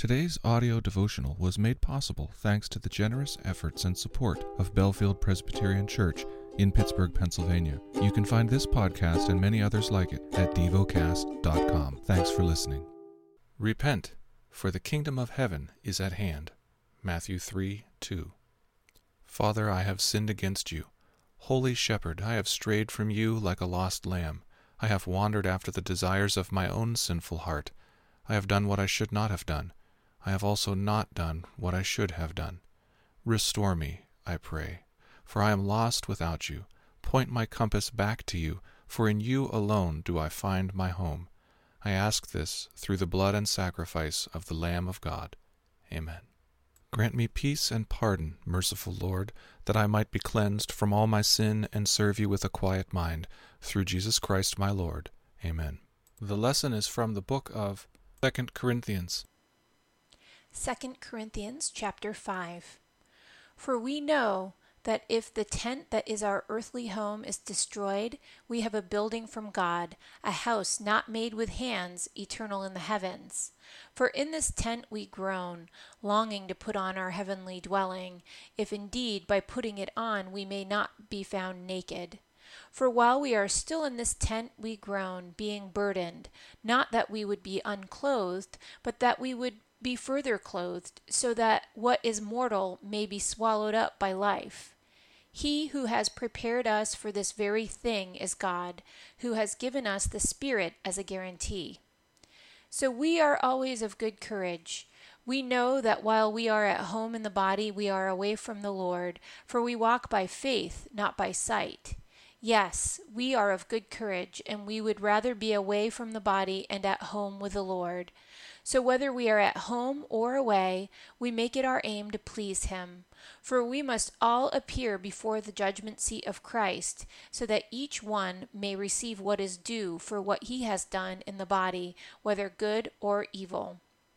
Today's audio devotional was made possible thanks to the generous efforts and support of Bellefield Presbyterian Church in Pittsburgh, Pennsylvania. You can find this podcast and many others like it at devocast.com. Thanks for listening. Repent, for the kingdom of heaven is at hand. Matthew 3:2. Father, I have sinned against you. Holy Shepherd, I have strayed from you like a lost lamb. I have wandered after the desires of my own sinful heart. I have done what I should not have done. I have also not done what I should have done. Restore me, I pray, for I am lost without you. Point my compass back to you, for in you alone do I find my home. I ask this through the blood and sacrifice of the Lamb of God. Amen. Grant me peace and pardon, merciful Lord, that I might be cleansed from all my sin and serve you with a quiet mind, through Jesus Christ my Lord. Amen. The lesson is from the book of 2 Corinthians. 2 Corinthians chapter 5. For we know that if the tent that is our earthly home is destroyed, we have a building from God, a house not made with hands, eternal in the heavens. For in this tent we groan, longing to put on our heavenly dwelling, if indeed by putting it on we may not be found naked. For while we are still in this tent we groan, being burdened, not that we would be unclothed, but that we would be further clothed, so that what is mortal may be swallowed up by life. He who has prepared us for this very thing is God, who has given us the Spirit as a guarantee. So we are always of good courage. We know that while we are at home in the body, we are away from the Lord, for we walk by faith, not by sight. Yes, we are of good courage, and we would rather be away from the body and at home with the Lord. So whether we are at home or away, we make it our aim to please Him. For we must all appear before the judgment seat of Christ, so that each one may receive what is due for what he has done in the body, whether good or evil.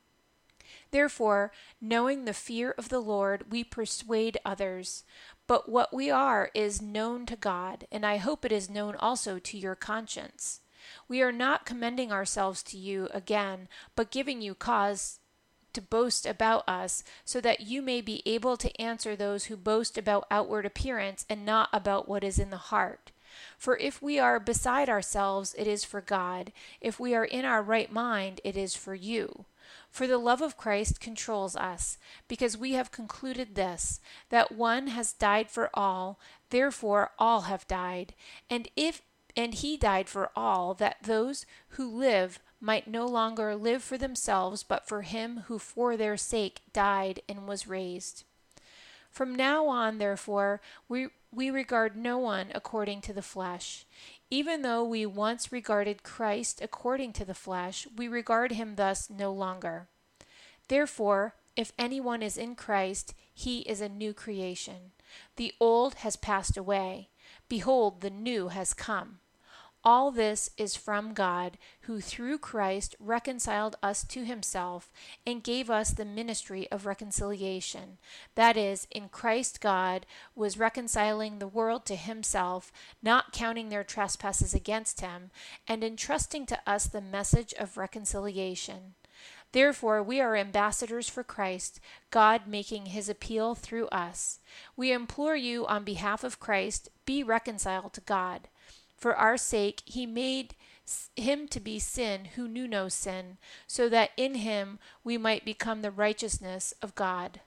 Therefore, knowing the fear of the Lord, we persuade others. But what we are is known to God, and I hope it is known also to your conscience. We are not commending ourselves to you again, but giving you cause to boast about us, so that you may be able to answer those who boast about outward appearance and not about what is in the heart. For if we are beside ourselves, it is for God. If we are in our right mind, it is for you. For the love of Christ controls us, because we have concluded this, that one has died for all, therefore all have died. And he died for all, that those who live might no longer live for themselves, but for him who for their sake died and was raised. From now on, therefore, we regard no one according to the flesh. Even though we once regarded Christ according to the flesh, we regard him thus no longer. Therefore, if anyone is in Christ, he is a new creation. The old has passed away. Behold, the new has come. All this is from God, who through Christ reconciled us to himself and gave us the ministry of reconciliation. That is, in Christ God was reconciling the world to himself, not counting their trespasses against him, and entrusting to us the message of reconciliation. Therefore, we are ambassadors for Christ, God making his appeal through us. We implore you on behalf of Christ, be reconciled to God. For our sake, he made him to be sin who knew no sin, so that in him we might become the righteousness of God.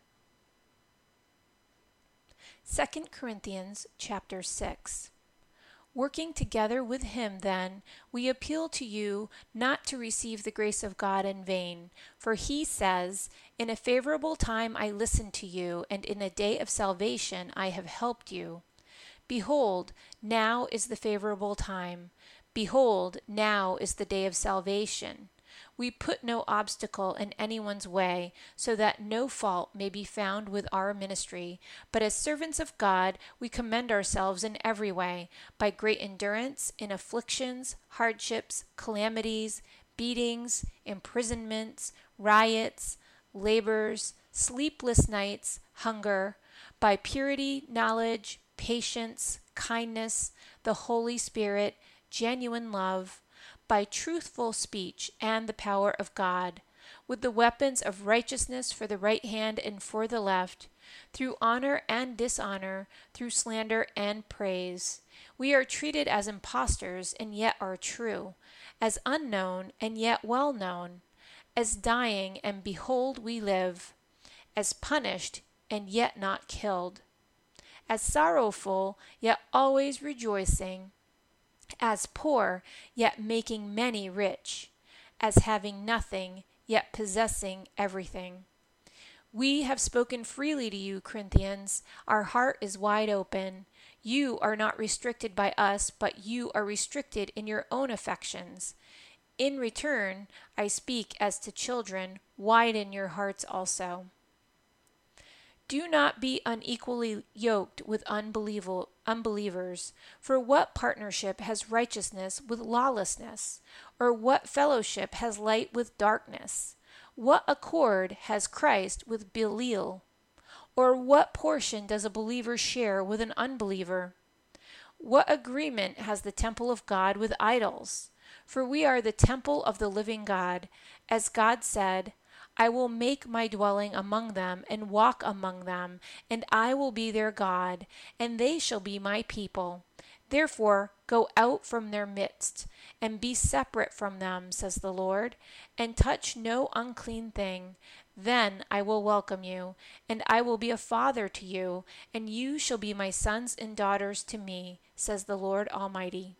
2 Corinthians chapter 6. Working together with him, then, we appeal to you not to receive the grace of God in vain. For he says, in a favorable time I listened to you, and in a day of salvation I have helped you. Behold, now is the favorable time. Behold, now is the day of salvation. We put no obstacle in anyone's way, so that no fault may be found with our ministry. But as servants of God, we commend ourselves in every way, by great endurance, in afflictions, hardships, calamities, beatings, imprisonments, riots, labors, sleepless nights, hunger, by purity, knowledge, patience, kindness, the Holy Spirit, genuine love, by truthful speech and the power of God, with the weapons of righteousness for the right hand and for the left, through honor and dishonor, through slander and praise. We are treated as impostors and yet are true, as unknown and yet well known, as dying and behold we live, as punished and yet not killed, as sorrowful yet always rejoicing, as poor yet making many rich, as having nothing yet possessing everything. We have spoken freely to you, Corinthians. Our heart is wide open. You are not restricted by us, but you are restricted in your own affections. In return, I speak as to children, widen your hearts also. Do not be unequally yoked with unbelievers, for what partnership has righteousness with lawlessness? Or what fellowship has light with darkness? What accord has Christ with Belial? Or what portion does a believer share with an unbeliever? What agreement has the temple of God with idols? For we are the temple of the living God. As God said, I will make my dwelling among them and walk among them, and I will be their God, and they shall be my people. Therefore go out from their midst, and be separate from them, says the Lord, and touch no unclean thing. Then I will welcome you, and I will be a father to you, and you shall be my sons and daughters to me, says the Lord Almighty.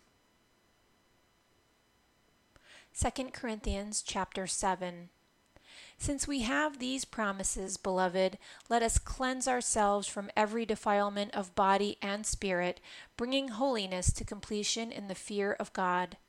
2 Corinthians chapter 7. Since we have these promises, beloved, let us cleanse ourselves from every defilement of body and spirit, bringing holiness to completion in the fear of God.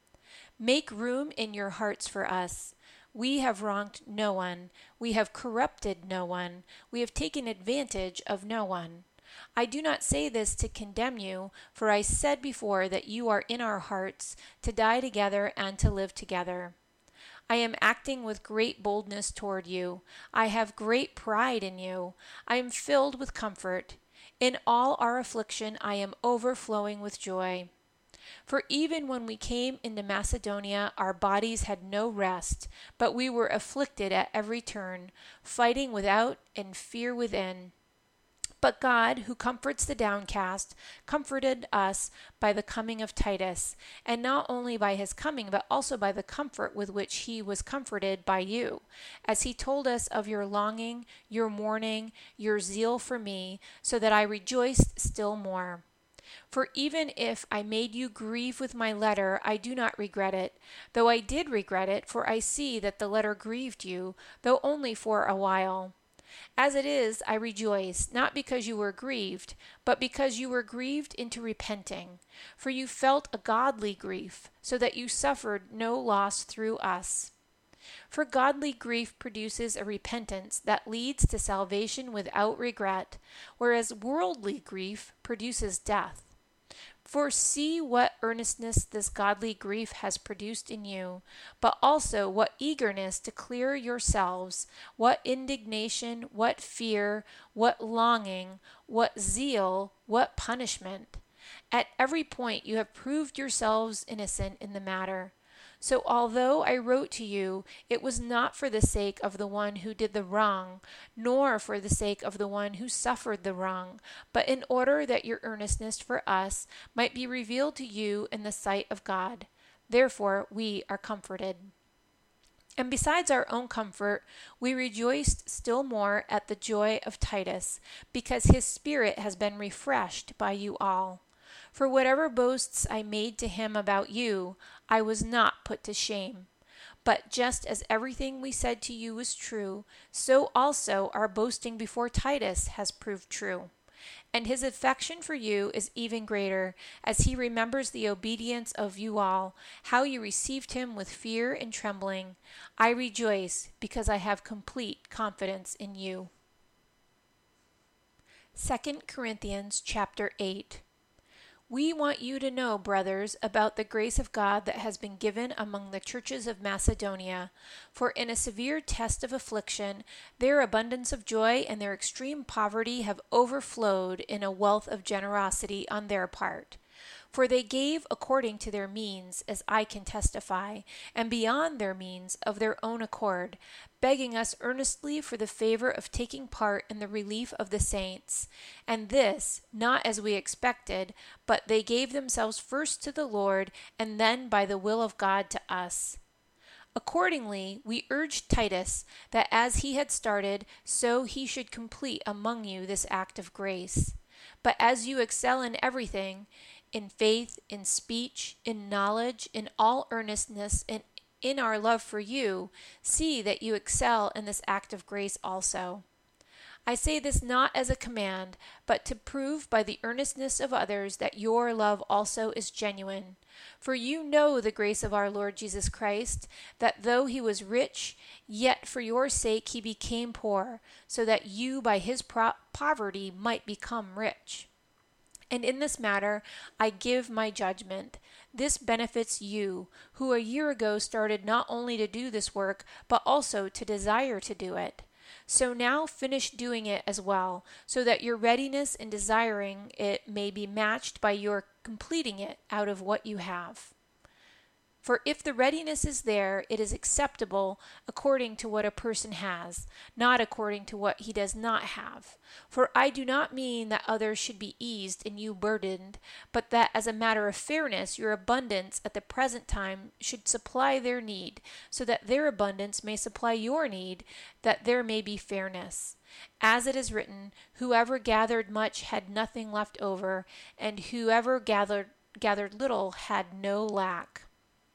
Make room in your hearts for us. We have wronged no one. We have corrupted no one. We have taken advantage of no one. I do not say this to condemn you, for I said before that you are in our hearts, to die together and to live together. I am acting with great boldness toward you. I have great pride in you. I am filled with comfort. In all our affliction I am overflowing with joy. For even when we came into Macedonia, our bodies had no rest, but we were afflicted at every turn, fighting without and fear within. But God, who comforts the downcast, comforted us by the coming of Titus, and not only by his coming, but also by the comfort with which he was comforted by you, as he told us of your longing, your mourning, your zeal for me, so that I rejoiced still more. For even if I made you grieve with my letter, I do not regret it, though I did regret it, for I see that the letter grieved you, though only for a while. As it is, I rejoice, not because you were grieved, but because you were grieved into repenting. For you felt a godly grief, so that you suffered no loss through us. For godly grief produces a repentance that leads to salvation without regret, whereas worldly grief produces death. For see what earnestness this godly grief has produced in you, but also what eagerness to clear yourselves, what indignation, what fear, what longing, what zeal, what punishment. At every point you have proved yourselves innocent in the matter. So although I wrote to you, it was not for the sake of the one who did the wrong, nor for the sake of the one who suffered the wrong, but in order that your earnestness for us might be revealed to you in the sight of God. Therefore we are comforted. And besides our own comfort, we rejoiced still more at the joy of Titus, because his spirit has been refreshed by you all. For whatever boasts I made to him about you, I was not put to shame. But just as everything we said to you was true, so also our boasting before Titus has proved true. And his affection for you is even greater, as he remembers the obedience of you all, how you received him with fear and trembling. I rejoice, because I have complete confidence in you. 2 Corinthians chapter 8. We want you to know, brothers, about the grace of God that has been given among the churches of Macedonia. For in a severe test of affliction, their abundance of joy and their extreme poverty have overflowed in a wealth of generosity on their part. For they gave according to their means, as I can testify, and beyond their means of their own accord, begging us earnestly for the favor of taking part in the relief of the saints. And this, not as we expected, but they gave themselves first to the Lord, and then by the will of God to us. Accordingly, we urged Titus that as he had started, so he should complete among you this act of grace. But as you excel in everything, in faith, in speech, in knowledge, in all earnestness, and in our love for you, see that you excel in this act of grace also. I say this not as a command, but to prove by the earnestness of others that your love also is genuine. For you know the grace of our Lord Jesus Christ, that though he was rich, yet for your sake he became poor, so that you by his poverty might become rich. And in this matter I give my judgment. This benefits you, who a year ago started not only to do this work, but also to desire to do it. So now finish doing it as well, so that your readiness in desiring it may be matched by your completing it out of what you have. For if the readiness is there, it is acceptable according to what a person has, not according to what he does not have. For I do not mean that others should be eased and you burdened, but that as a matter of fairness your abundance at the present time should supply their need, so that their abundance may supply your need, that there may be fairness. As it is written, whoever gathered much had nothing left over, and whoever gathered little had no lack.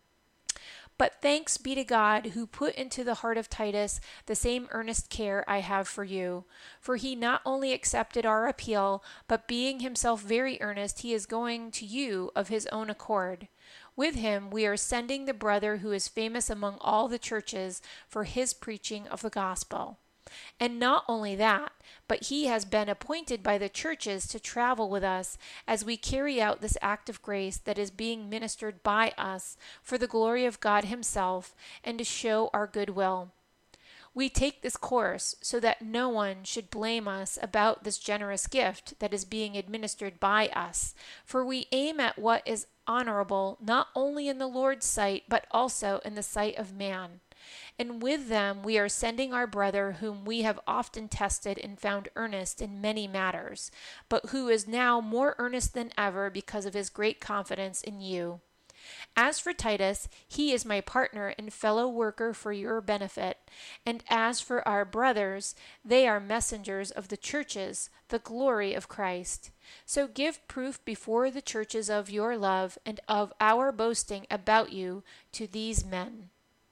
But thanks be to God who put into the heart of Titus the same earnest care I have for you. For he not only accepted our appeal, but being himself very earnest, he is going to you of his own accord. With him we are sending the brother who is famous among all the churches for his preaching of the gospel. And not only that, but he has been appointed by the churches to travel with us as we carry out this act of grace that is being ministered by us for the glory of God himself and to show our goodwill. We take this course so that no one should blame us about this generous gift that is being administered by us, for we aim at what is honorable not only in the Lord's sight, but also in the sight of man. And with them we are sending our brother, whom we have often tested and found earnest in many matters, but who is now more earnest than ever because of his great confidence in you. As for Titus, he is my partner and fellow worker for your benefit. And as for our brothers, they are messengers of the churches, the glory of Christ. So give proof before the churches of your love and of our boasting about you to these men.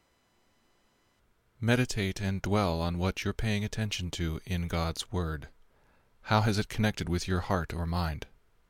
Meditate and dwell on what you're paying attention to in God's Word. How has it connected with your heart or mind?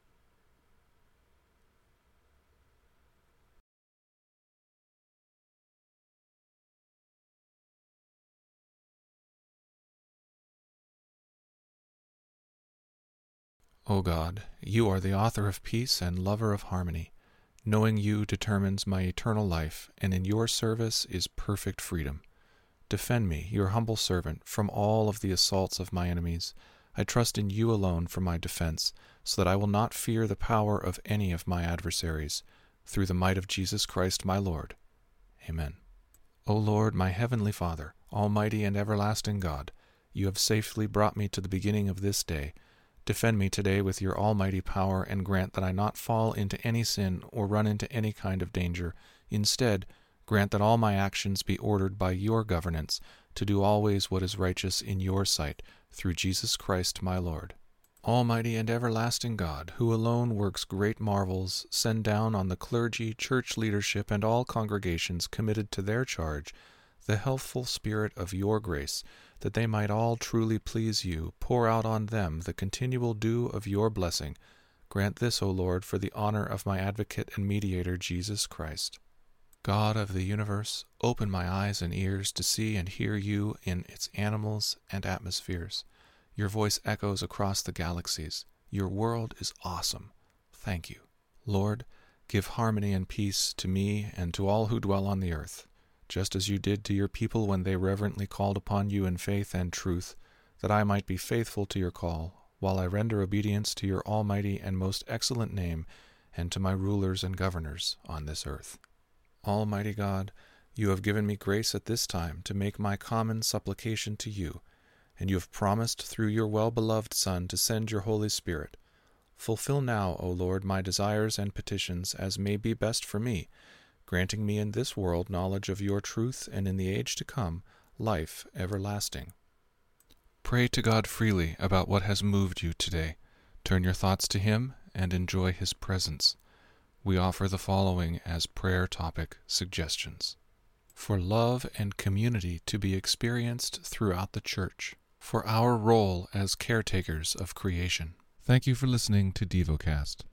O God, you are the author of peace and lover of harmony. Knowing you determines my eternal life, and in your service is perfect freedom. Defend me, your humble servant, from all of the assaults of my enemies. I trust in you alone for my defense, so that I will not fear the power of any of my adversaries, through the might of Jesus Christ my Lord. Amen. O Lord, my heavenly Father, almighty and everlasting God, you have safely brought me to the beginning of this day. Defend me today with your almighty power, and grant that I not fall into any sin or run into any kind of danger. Instead, grant that all my actions be ordered by your governance, to do always what is righteous in your sight, through Jesus Christ my Lord. Almighty and everlasting God, who alone works great marvels, send down on the clergy, church leadership, and all congregations committed to their charge the healthful spirit of your grace, that they might all truly please you. Pour out on them the continual dew of your blessing. Grant this, O Lord, for the honor of my advocate and mediator, Jesus Christ. God of the universe, open my eyes and ears to see and hear you in its animals and atmospheres. Your voice echoes across the galaxies. Your world is awesome. Thank you. Lord, give harmony and peace to me and to all who dwell on the earth, just as you did to your people when they reverently called upon you in faith and truth, that I might be faithful to your call, while I render obedience to your almighty and most excellent name, and to my rulers and governors on this earth. Almighty God, you have given me grace at this time to make my common supplication to you, and you have promised through your well-beloved Son to send your Holy Spirit. Fulfill now, O Lord, my desires and petitions as may be best for me, granting me in this world knowledge of your truth, and in the age to come, life everlasting. Pray to God freely about what has moved you today. Turn your thoughts to Him and enjoy His presence. We offer the following as prayer topic suggestions: for love and community to be experienced throughout the Church, for our role as caretakers of creation. Thank you for listening to DevoCast.